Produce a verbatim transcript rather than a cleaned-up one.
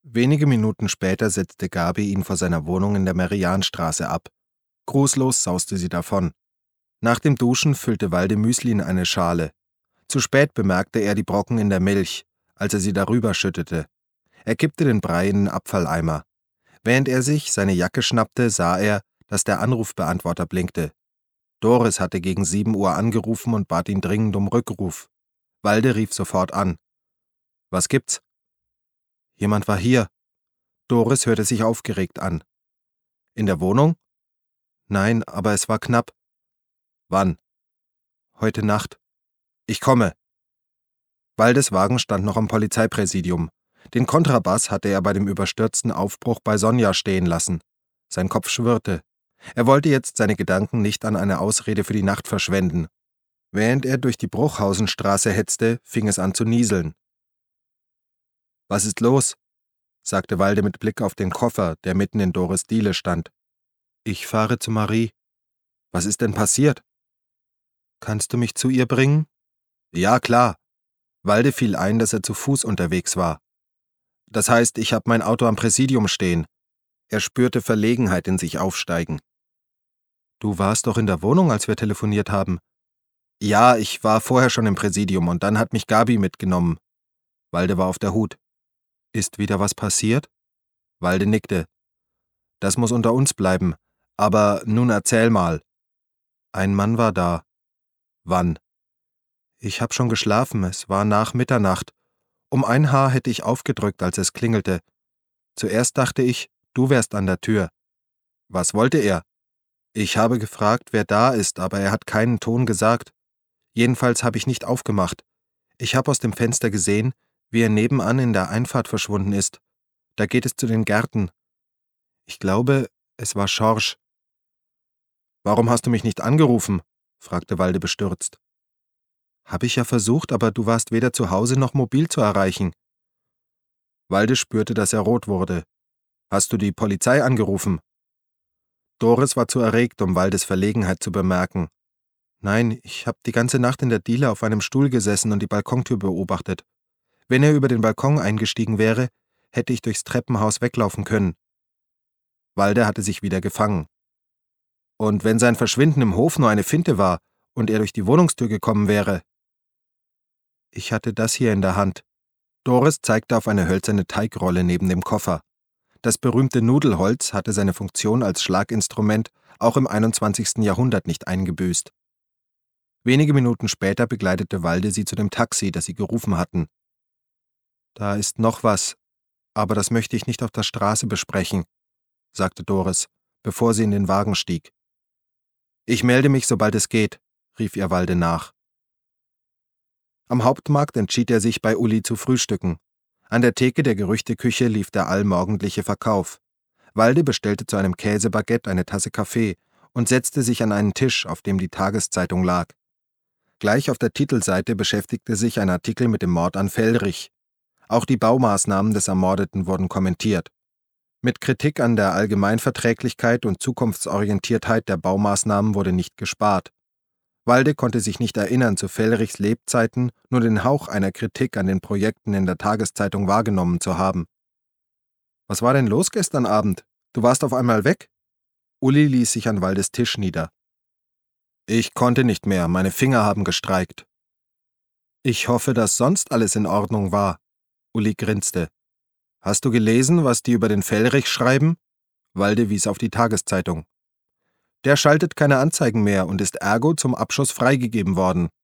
Wenige Minuten später setzte Gabi ihn vor seiner Wohnung in der Merianstraße ab. Grußlos sauste sie davon. Nach dem Duschen füllte Walde Müsli in eine Schale. Zu spät bemerkte er die Brocken in der Milch, als er sie darüber schüttete. Er kippte den Brei in den Abfalleimer. Während er sich seine Jacke schnappte, sah er, dass der Anrufbeantworter blinkte. Doris hatte gegen sieben Uhr angerufen und bat ihn dringend um Rückruf. Walde rief sofort an. »Was gibt's?« »Jemand war hier.« Doris hörte sich aufgeregt an. »In der Wohnung?« »Nein, aber es war knapp.« »Wann?« »Heute Nacht.« »Ich komme.« Waldes Wagen stand noch am Polizeipräsidium. Den Kontrabass hatte er bei dem überstürzten Aufbruch bei Sonja stehen lassen. Sein Kopf schwirrte. Er wollte jetzt seine Gedanken nicht an eine Ausrede für die Nacht verschwenden. Während er durch die Bruchhausenstraße hetzte, fing es an zu nieseln. »Was ist los?« sagte Walde mit Blick auf den Koffer, der mitten in Doris' Diele stand. »Ich fahre zu Marie.« »Was ist denn passiert?« »Kannst du mich zu ihr bringen?« »Ja, klar.« Walde fiel ein, dass er zu Fuß unterwegs war. »Das heißt, ich habe mein Auto am Präsidium stehen.« Er spürte Verlegenheit in sich aufsteigen. »Du warst doch in der Wohnung, als wir telefoniert haben.« »Ja, ich war vorher schon im Präsidium und dann hat mich Gabi mitgenommen.« Walde war auf der Hut. »Ist wieder was passiert?« Walde nickte. »Das muss unter uns bleiben. Aber nun erzähl mal.« »Ein Mann war da.« »Wann?« »Ich hab schon geschlafen, es war nach Mitternacht. Um ein Haar hätte ich aufgedrückt, als es klingelte. Zuerst dachte ich, du wärst an der Tür.« »Was wollte er?« »Ich habe gefragt, wer da ist, aber er hat keinen Ton gesagt. Jedenfalls habe ich nicht aufgemacht. Ich habe aus dem Fenster gesehen, wie er nebenan in der Einfahrt verschwunden ist. Da geht es zu den Gärten. Ich glaube, es war Schorsch.« »Warum hast du mich nicht angerufen?« fragte Walde bestürzt. »Hab ich ja versucht, aber du warst weder zu Hause noch mobil zu erreichen.« Walde spürte, dass er rot wurde. »Hast du die Polizei angerufen?« Doris war zu erregt, um Waldes Verlegenheit zu bemerken. »Nein, ich habe die ganze Nacht in der Diele auf einem Stuhl gesessen und die Balkontür beobachtet. Wenn er über den Balkon eingestiegen wäre, hätte ich durchs Treppenhaus weglaufen können.« Walde hatte sich wieder gefangen. »Und wenn sein Verschwinden im Hof nur eine Finte war und er durch die Wohnungstür gekommen wäre?« »Ich hatte das hier in der Hand.« Doris zeigte auf eine hölzerne Teigrolle neben dem Koffer. Das berühmte Nudelholz hatte seine Funktion als Schlaginstrument auch im einundzwanzigsten Jahrhundert nicht eingebüßt. Wenige Minuten später begleitete Walde sie zu dem Taxi, das sie gerufen hatten. »Da ist noch was, aber das möchte ich nicht auf der Straße besprechen«, sagte Doris, bevor sie in den Wagen stieg. »Ich melde mich, sobald es geht«, rief ihr Walde nach. Am Hauptmarkt entschied er sich, bei Uli zu frühstücken. An der Theke der Gerüchteküche lief der allmorgendliche Verkauf. Walde bestellte zu einem Käsebaguette eine Tasse Kaffee und setzte sich an einen Tisch, auf dem die Tageszeitung lag. Gleich auf der Titelseite beschäftigte sich ein Artikel mit dem Mord an Fellrich. Auch die Baumaßnahmen des Ermordeten wurden kommentiert. Mit Kritik an der Allgemeinverträglichkeit und Zukunftsorientiertheit der Baumaßnahmen wurde nicht gespart. Walde konnte sich nicht erinnern, zu Fellrichs Lebzeiten nur den Hauch einer Kritik an den Projekten in der Tageszeitung wahrgenommen zu haben. »Was war denn los gestern Abend? Du warst auf einmal weg?« Uli ließ sich an Waldes Tisch nieder. »Ich konnte nicht mehr, meine Finger haben gestreikt.« »Ich hoffe, dass sonst alles in Ordnung war.« Uli grinste. »Hast du gelesen, was die über den Fellrich schreiben?« Walde wies auf die Tageszeitung. »Der schaltet keine Anzeigen mehr und ist ergo zum Abschuss freigegeben worden.«